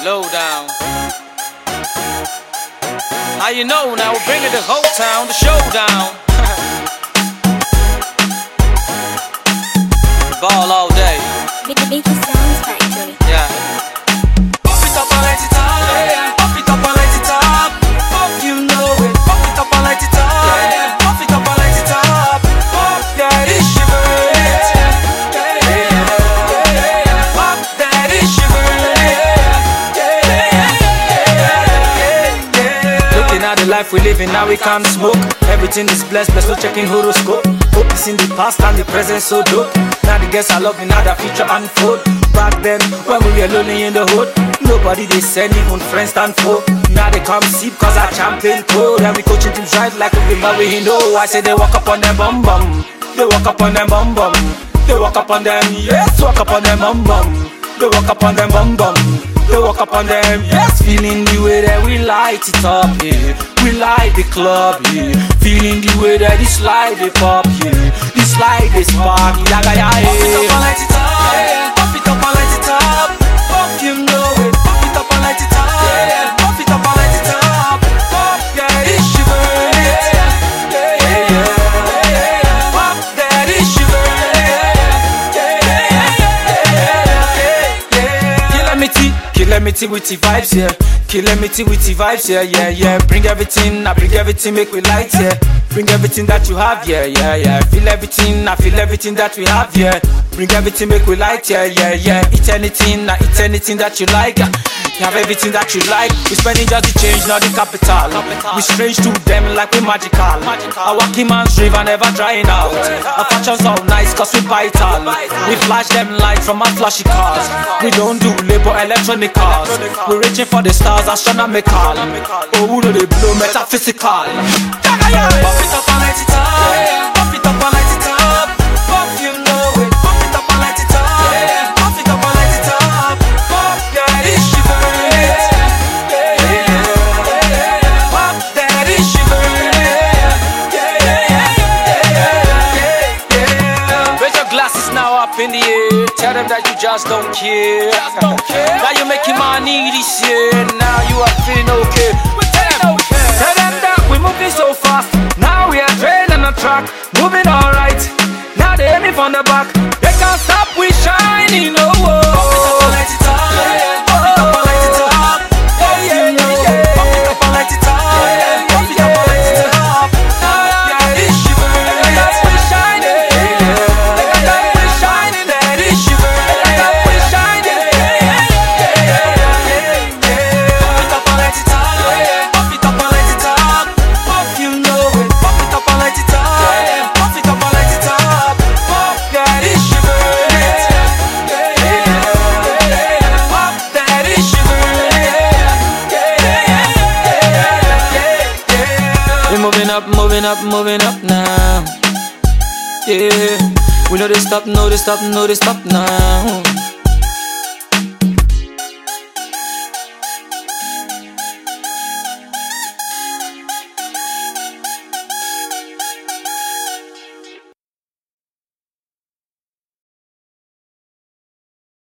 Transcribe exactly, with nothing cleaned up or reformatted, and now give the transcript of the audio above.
Lowdown. How you know now? We're bringing the whole town, the showdown. Ball all day. Vicky Sounds Factory. Yeah. Pop it up and light it up. Yeah. Pop it up and light it up. Pop, you know it. Pop it up and light it up. Yeah. Pop it up and light it up. Pop that is shivering. Yeah. Yeah. Yeah. Pop that is shivering. Yeah. Looking at the life we living now, we can't smoke. Everything is blessed, blessed, no checking horoscope. Hope is in the past and the present so dope. Now the guests are loving how the future unfold. Back then, when we were lonely in the hood, nobody they send, even friends stand for. Now they come see cause our champion code. And we coaching teams right like we remember we know. I say they walk up on them bum bum. They walk up on them bum bum. They walk up on them, yes, walk up on them bum bum. They walk up on them bum bum. They walk up on them, yes, feeling the way that we light it up, yeah. We light the club, yeah. Feeling the way that this light they pop, yeah. This light they spark, yeah, yeah, yeah. Pop it up and light it up, yeah. Pop it up and light it up. Pop, you know it. Pop it up and light it up, yeah. Pop it up and light it up. Pop, yeah, it's shivering, yeah, yeah, yeah, yeah. Pop, that is shivering, yeah, yeah, yeah, yeah, yeah. Calamity. Calamity with the vibes, yeah. Calamity with the vibes, yeah, yeah, yeah. Bring everything, I bring everything, make we light, yeah. Bring everything that you have, yeah, yeah, yeah. Feel everything, I feel everything that we have, yeah. Bring everything, make we light, yeah, yeah, yeah. Eat anything, I eat anything that you like. You have everything that you like. We spending just the change, not the capital. We strange to them like we magical. Our working man's river never drying out. Our fashions all nice cause we vital. We flash them lights from our flashy cars. We don't do labor electronic cars. We're reaching for the stars, astronomical. Oh, who do they blow metaphysical? Pop it up and light it up. Pop it up and light it up. Pop, you know it. Pop it up and light it up. Pop it up and light it up. Pop, yeah, it's shivering. Yeah, yeah, yeah. Pop, that is shivering. Yeah, yeah, yeah, yeah. Raise your glasses now up in the air. Tell them that you just don't care. Just don't care. Now you're making money this year. Now you are feeling okay. Tell them, tell them that we're moving so fast. Now we are training on track, moving alright. Now they aiming from the back. They can't stop, we shining. Oh, oh. Pop it up and light it up. Pop it up and light it up. Yeah, yeah, yeah. Pop it up and light it up. Pop it up and light it up. Yeah, it's shivering. We shining. We shining. That is shivering. We shining. Pop it up and light it up. Pop it up and light it up. Pop, you know it. Pop it up and light it up. Pop it up and light it up. Pop, that is shivering. Pop, that is shivering. We're moving up, moving up, moving up now. Yeah, we know they stop, know they stop, know they stop now.